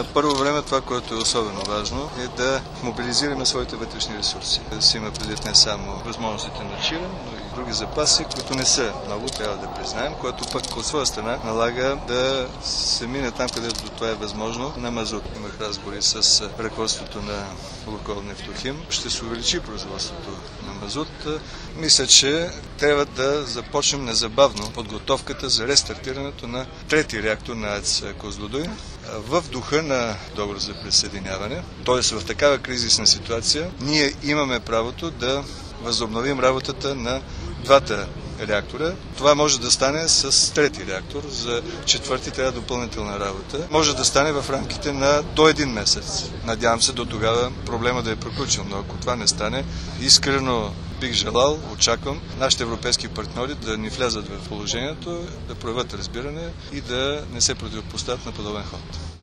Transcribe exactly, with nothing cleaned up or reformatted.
На първо време това, което е особено важно, е да мобилизираме своите вътрешни ресурси. Да си има предвид не само възможностите на Чирен, но и други запаси, които не са много, трябва да признаем, което пък от своя страна налага да се мине там, където това е възможно, на мазут. Имах разговори с ръководството на Лукойл Нефтохим. Ще се увеличи производството на мазут. Мисля, че трябва да започнем незабавно подготовката за рестартирането на трети реактор на АЕЦ Козлодуй в духа на договор за присъединяване. Тоест в такава кризисна ситуация ние имаме правото да възобновим работата на двата реактора. Това може да стане с трети реактор. За четвърти трябва допълнителна работа. Може да стане в рамките на до един месец. Надявам се до тогава проблема да е приключил, но ако това не стане, искрено бих желал, очаквам нашите европейски партньори да ни влязат в положението, да проявят разбиране и да не се противопоставят на подобен ход.